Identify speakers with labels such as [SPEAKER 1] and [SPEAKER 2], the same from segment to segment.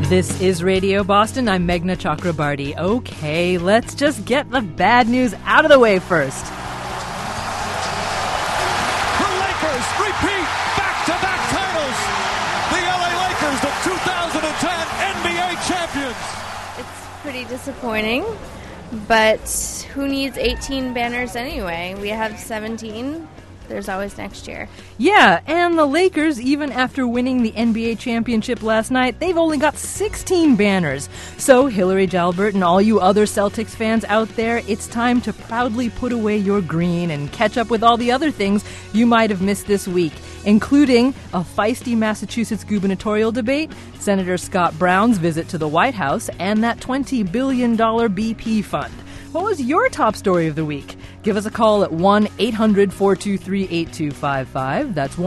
[SPEAKER 1] This is Radio Boston. I'm Meghna Chakrabarty. Okay, let's just get the bad news out of the way first.
[SPEAKER 2] The Lakers repeat back-to-back titles. The LA Lakers, the 2010 NBA champions.
[SPEAKER 3] It's pretty disappointing, but who needs 18 banners anyway? We have 17. There's always next year.
[SPEAKER 1] Yeah, and the Lakers, even after winning the NBA championship last night, they've only got 16 banners. So, Hillary Jalbert and all you other Celtics fans out there, it's time to proudly put away your green and catch up with all the other things you might have missed this week, including a feisty Massachusetts gubernatorial debate, Senator Scott Brown's visit to the White House, and that $20 billion BP fund. What was your top story of the week? Give us a call at 1-800-423-8255. That's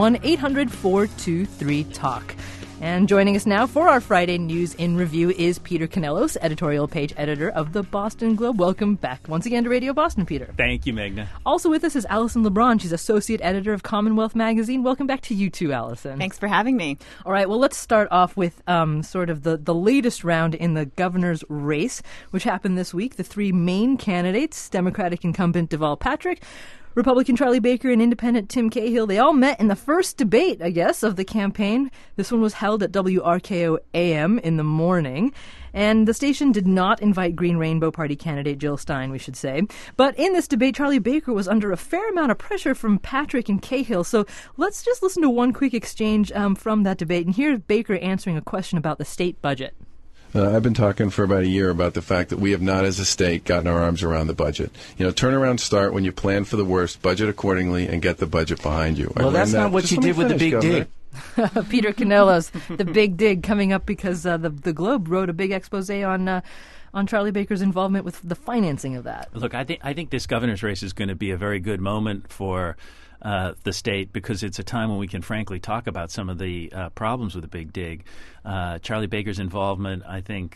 [SPEAKER 1] 1-800-423-TALK. And joining us now for our Friday News in Review is Peter Canellos, editorial page editor of the Boston Globe. Welcome back once again to Radio Boston, Peter.
[SPEAKER 4] Thank you, Meghna.
[SPEAKER 1] Also with us is Allison LeBron. She's associate editor of Commonwealth Magazine. Welcome back to you too, Allison.
[SPEAKER 5] Thanks for having me.
[SPEAKER 1] All right, well, let's start off with sort of the latest round in the governor's race, which happened this week. The three main candidates, Democratic incumbent Deval Patrick, Republican Charlie Baker, and Independent Tim Cahill, they all met in the first debate, I guess, of the campaign. This one was held at WRKO AM in the morning. And the station did not invite Green Rainbow Party candidate Jill Stein, we should say. But in this debate, Charlie Baker was under a fair amount of pressure from Patrick and Cahill. So let's just listen to one quick exchange from that debate. And here's Baker answering a question about the state budget.
[SPEAKER 6] I've been talking for about a year about the fact that we have not, as a state, gotten our arms around the budget. Turnaround start when you plan for the worst, budget accordingly, and get the budget behind you.
[SPEAKER 4] Well, that's not what you did with the Big Dig.
[SPEAKER 1] Peter Canellos, the Big Dig, coming up because the Globe wrote a big expose on Charlie Baker's involvement with the financing of that.
[SPEAKER 4] Look, I think this governor's race is going to be a very good moment for the state, because it's a time when we can frankly talk about some of the problems with the Big Dig. Charlie Baker's involvement, I think,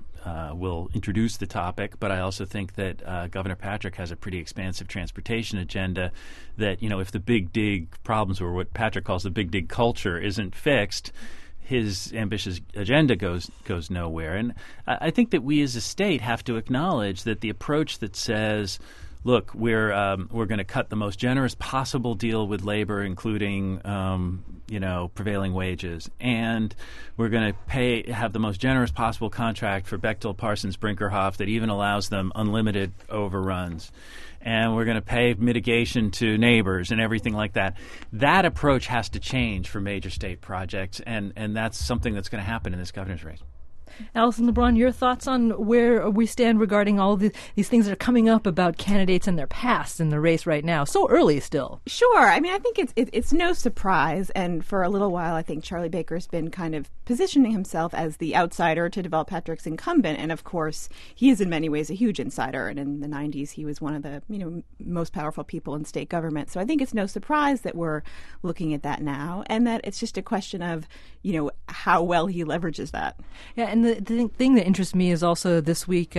[SPEAKER 4] will introduce the topic, but I also think that Governor Patrick has a pretty expansive transportation agenda that, if the Big Dig problems, or what Patrick calls the Big Dig culture, isn't fixed, his ambitious agenda goes nowhere. And I think that we as a state have to acknowledge that the approach that says, look, we're going to cut the most generous possible deal with labor, including prevailing wages, and we're going to have the most generous possible contract for Bechtel, Parsons, Brinkerhoff that even allows them unlimited overruns, and we're going to pay mitigation to neighbors and everything like that. That approach has to change for major state projects, and that's something that's going to happen in this governor's race.
[SPEAKER 1] Allison LeBron, your thoughts on where we stand regarding all these things that are coming up about candidates and their past in the race right now? So early still.
[SPEAKER 5] Sure. I mean, I think it's no surprise. And for a little while, I think Charlie Baker's been kind of positioning himself as the outsider to Deval Patrick's incumbent. And of course, he is in many ways a huge insider. And in the 90s, he was one of the most powerful people in state government. So I think it's no surprise that we're looking at that now, and that it's just a question of how well he leverages that.
[SPEAKER 1] Yeah, and the thing that interests me is also this week,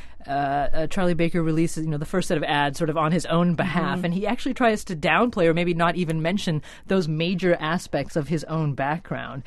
[SPEAKER 1] Charlie Baker releases, the first set of ads sort of on his own behalf, and he actually tries to downplay or maybe not even mention those major aspects of his own background.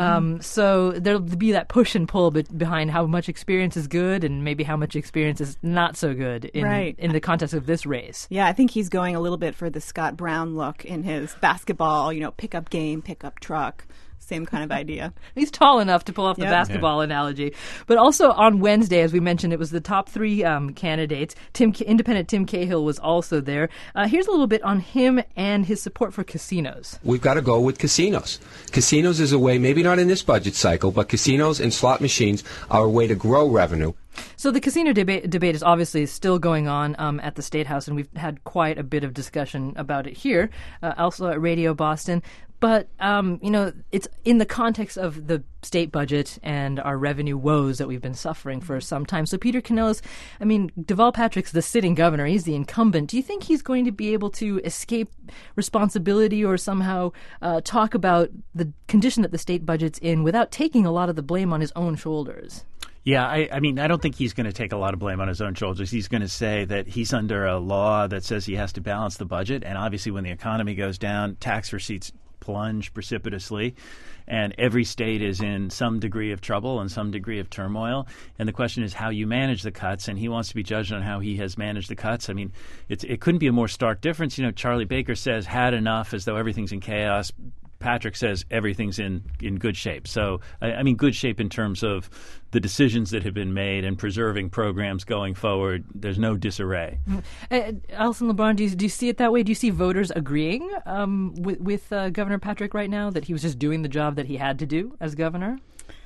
[SPEAKER 1] So there'll be that push and pull behind how much experience is good and maybe how much experience is not so good in the context of this race.
[SPEAKER 5] Yeah, I think he's going a little bit for the Scott Brown look in his basketball, pickup game, pickup truck. Same kind of idea.
[SPEAKER 1] He's tall enough to pull off the basketball analogy. But also on Wednesday, as we mentioned, it was the top three candidates. Independent Tim Cahill was also there. Here's a little bit on him and his support for casinos.
[SPEAKER 7] We've got to go with casinos. Casinos is a way, maybe not in this budget cycle, but casinos and slot machines are a way to grow revenue.
[SPEAKER 1] So the casino debate is obviously still going on at the State House, and we've had quite a bit of discussion about it here, also at Radio Boston. But, it's in the context of the state budget and our revenue woes that we've been suffering for some time. So, Peter Canellos, Deval Patrick's the sitting governor. He's the incumbent. Do you think he's going to be able to escape responsibility or somehow talk about the condition that the state budget's in without taking a lot of the blame on his own shoulders?
[SPEAKER 4] Yeah, I don't think he's going to take a lot of blame on his own shoulders. He's going to say that he's under a law that says he has to balance the budget, and obviously when the economy goes down, tax receipts plunge precipitously. And every state is in some degree of trouble and some degree of turmoil. And the question is how you manage the cuts. And he wants to be judged on how he has managed the cuts. I mean, it couldn't be a more stark difference. Charlie Baker says had enough as though everything's in chaos. Patrick says everything's in good shape. So, I mean, good shape in terms of the decisions that have been made and preserving programs going forward. There's no disarray.
[SPEAKER 1] Alison LeBron, do you see it that way? Do you see voters agreeing with Governor Patrick right now that he was just doing the job that he had to do as governor?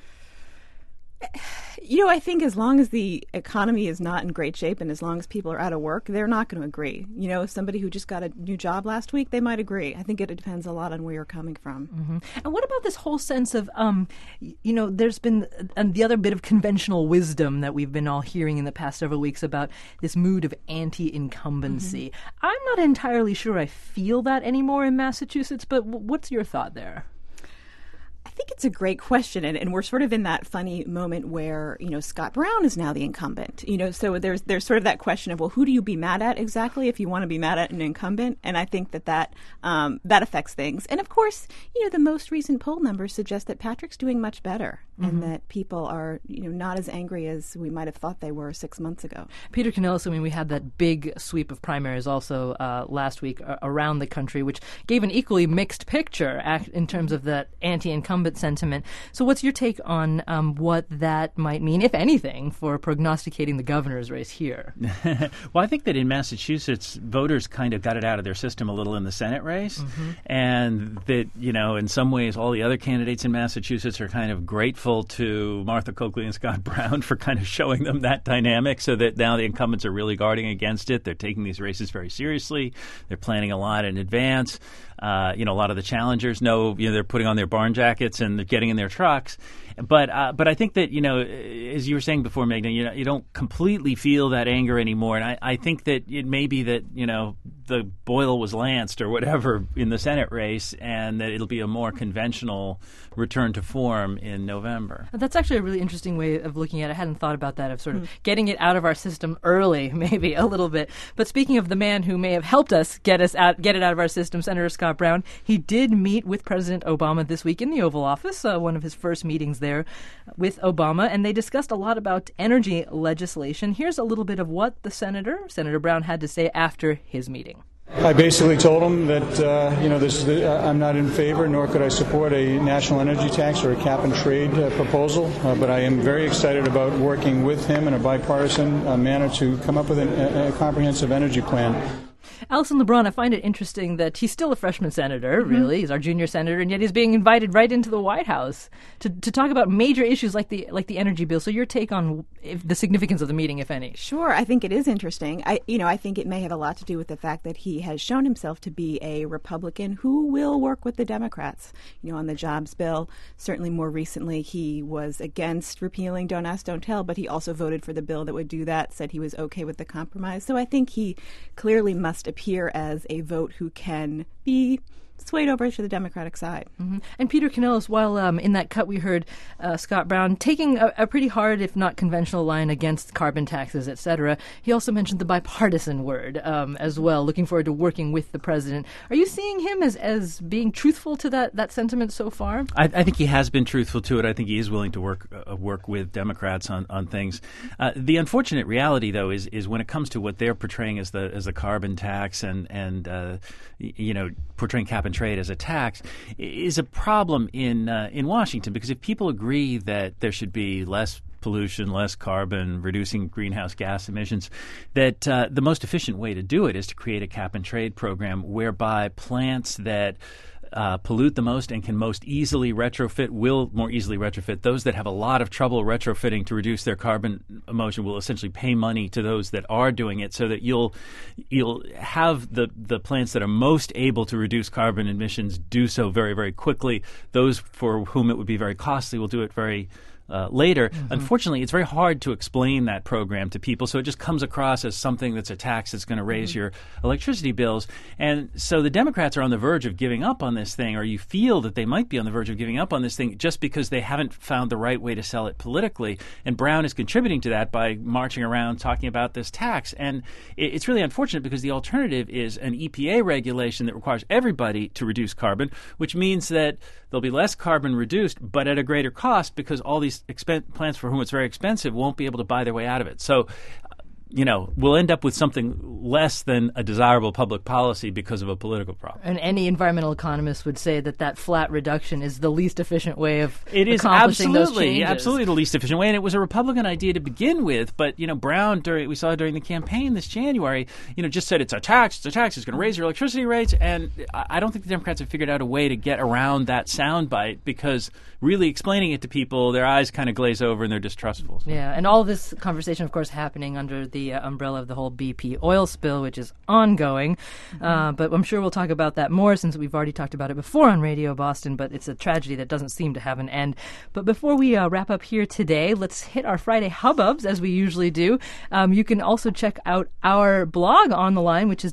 [SPEAKER 5] I think as long as the economy is not in great shape and as long as people are out of work, they're not going to agree. Somebody who just got a new job last week, they might agree. I think it depends a lot on where you're coming from.
[SPEAKER 1] Mm-hmm. And what about this whole sense of, there's been the other bit of conventional wisdom that we've been all hearing in the past several weeks about this mood of anti-incumbency. Mm-hmm. I'm not entirely sure I feel that anymore in Massachusetts, but what's your thought there?
[SPEAKER 5] I think it's a great question, and we're sort of in that funny moment where, Scott Brown is now the incumbent. So there's sort of that question of, well, who do you be mad at exactly if you want to be mad at an incumbent? And I think that affects things. And of course, the most recent poll numbers suggest that Patrick's doing much better and that people are, not as angry as we might have thought they were 6 months ago.
[SPEAKER 1] Peter Canellis, we had that big sweep of primaries also last week around the country, which gave an equally mixed picture in terms of that anti-incumbent sentiment. So what's your take on what that might mean, if anything, for prognosticating the governor's race here?
[SPEAKER 4] Well, I think that in Massachusetts, voters kind of got it out of their system a little in the Senate race. And that, in some ways, all the other candidates in Massachusetts are kind of grateful to Martha Coakley and Scott Brown for kind of showing them that dynamic, so that now the incumbents are really guarding against it. They're taking these races very seriously. They're planning a lot in advance. A lot of the challengers know, they're putting on their barn jackets and they're getting in their trucks. But I think that, as you were saying before, Meghna, you don't completely feel that anger anymore. And I think that it may be that, the boil was lanced or whatever in the Senate race, and that it'll be a more conventional return to form in November.
[SPEAKER 1] That's actually a really interesting way of looking at it. I hadn't thought about that, of sort of getting it out of our system early, maybe a little bit. But speaking of the man who may have helped us get it out of our system, Senator Scott Brown, he did meet with President Obama this week in the Oval Office, one of his first meetings there with Obama, and they discussed a lot about energy legislation. Here's a little bit of what the Senator Brown, had to say after his meeting.
[SPEAKER 8] I basically told him that I'm not in favor, nor could I support a national energy tax or a cap and trade proposal, but I am very excited about working with him in a bipartisan manner to come up with a comprehensive energy plan.
[SPEAKER 1] Alison LeBron, I find it interesting that he's still a freshman senator, really. He's our junior senator, and yet he's being invited right into the White House to talk about major issues like the energy bill. So your take on the significance of the meeting, if any?
[SPEAKER 5] Sure, I think it is interesting. I think it may have a lot to do with the fact that he has shown himself to be a Republican who will work with the Democrats, on the jobs bill. Certainly more recently, he was against repealing Don't Ask, Don't Tell, but he also voted for the bill that would do that, said he was okay with the compromise. So I think he clearly must appear as a vote who can be swayed over to the Democratic side.
[SPEAKER 1] And Peter Canellis, while in that cut we heard Scott Brown taking a pretty hard, if not conventional, line against carbon taxes, etc., he also mentioned the bipartisan word as well, looking forward to working with the president. Are you seeing him as being truthful to that sentiment so far?
[SPEAKER 4] I think he has been truthful to it. I think he is willing to work with Democrats on things. The unfortunate reality, though, is when it comes to what they're portraying as the carbon tax and portraying cap and trade as a tax, is a problem in Washington, because if people agree that there should be less pollution, less carbon, reducing greenhouse gas emissions, that the most efficient way to do it is to create a cap and trade program whereby plants that pollute the most and can most easily retrofit will more easily retrofit. Those that have a lot of trouble retrofitting to reduce their carbon emission will essentially pay money to those that are doing it, so that you'll have the plants that are most able to reduce carbon emissions do so very, very quickly. Those for whom it would be very costly will do it very later. Unfortunately, it's very hard to explain that program to people, so it just comes across as something that's a tax that's going to raise your electricity bills. And so the Democrats are on the verge of giving up on this thing, or you feel that they might be on the verge of giving up on this thing just because they haven't found the right way to sell it politically. And Brown is contributing to that by marching around talking about this tax. And it's really unfortunate because the alternative is an EPA regulation that requires everybody to reduce carbon, which means that there'll be less carbon reduced, but at a greater cost because all these plants for whom it's very expensive won't be able to buy their way out of it. So, we'll end up with something less than a desirable public policy because of a political problem.
[SPEAKER 1] And any environmental economist would say that flat reduction is the least efficient way of
[SPEAKER 4] It
[SPEAKER 1] accomplishing those
[SPEAKER 4] is
[SPEAKER 1] changes.
[SPEAKER 4] absolutely the least efficient way. And it was a Republican idea to begin with. But, Brown, we saw during the campaign this January, just said it's a tax, it's going to raise your electricity rates. And I don't think the Democrats have figured out a way to get around that soundbite because really explaining it to people, their eyes kind of glaze over and they're distrustful. So.
[SPEAKER 1] Yeah, and all this conversation, of course, happening under the umbrella of the whole BP oil spill, which is ongoing. But I'm sure we'll talk about that more since we've already talked about it before on Radio Boston, but it's a tragedy that doesn't seem to have an end. But before we wrap up here today, let's hit our Friday hubbubs as we usually do. You can also check out our blog on the line, which is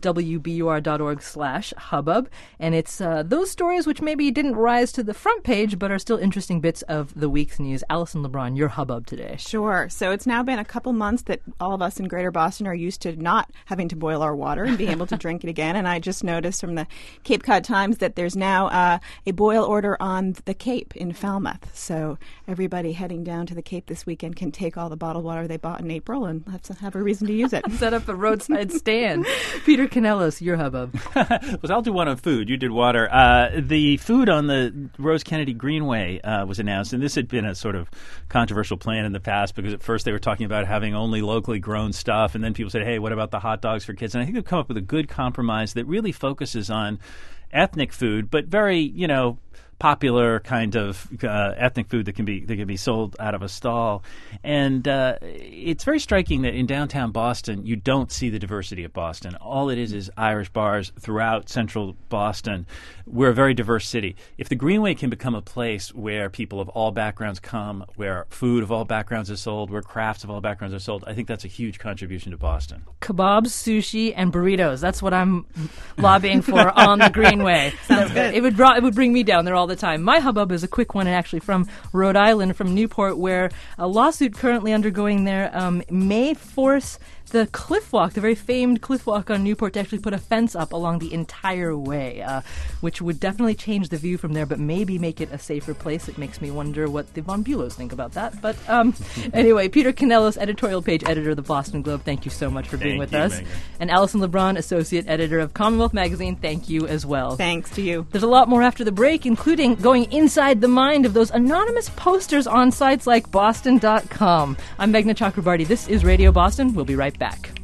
[SPEAKER 1] wbur.org/hubbub. And it's those stories which maybe didn't rise to the front page, but are still interesting bits of the week's news. Alison LeBron, your hubbub today.
[SPEAKER 5] Sure. So it's now been a couple months that all of us in Greater Boston are used to not having to boil our water and being able to drink it again. And I just noticed from the Cape Cod Times that there's now a boil order on the Cape in Falmouth. So everybody heading down to the Cape this weekend can take all the bottled water they bought in April and have a reason to use it.
[SPEAKER 1] Set up a roadside stand. Peter Canellos, your hubbub.
[SPEAKER 4] Well, I'll do one on food. You did water. The food on the Rose Kennedy Greenway was announced, and this had been a sort of controversial plan in the past because at first they were talking about having only locally grown stuff, and then people said, hey, what about the hot dogs for kids? And I think they've come up with a good compromise that really focuses on ethnic food, but very, popular kind of ethnic food that can be sold out of a stall. And it's very striking that in downtown Boston, you don't see the diversity of Boston. All it is Irish bars throughout central Boston. We're a very diverse city. If the Greenway can become a place where people of all backgrounds come, where food of all backgrounds is sold, where crafts of all backgrounds are sold, I think that's a huge contribution to Boston.
[SPEAKER 1] Kebabs, sushi, and burritos. That's what I'm lobbying for on the Greenway.
[SPEAKER 5] Sounds good.
[SPEAKER 1] It would bring me down there all the time. My hubbub is a quick one, and actually from Rhode Island, from Newport, where a lawsuit currently undergoing there may force the Cliff Walk, the very famed Cliff Walk on Newport, to actually put a fence up along the entire way, which would definitely change the view from there, but maybe make it a safer place. It makes me wonder what the Von Bulows think about that. But anyway, Peter Canellos, editorial page editor of the Boston Globe, thank you so much for being with us.
[SPEAKER 4] Megan.
[SPEAKER 1] And Alison LeBron, associate editor of Commonwealth Magazine, thank you as well.
[SPEAKER 5] Thanks to you.
[SPEAKER 1] There's a lot more after the break, including going inside the mind of those anonymous posters on sites like Boston.com. I'm Meghna Chakrabarty. This is Radio Boston. We'll be right back.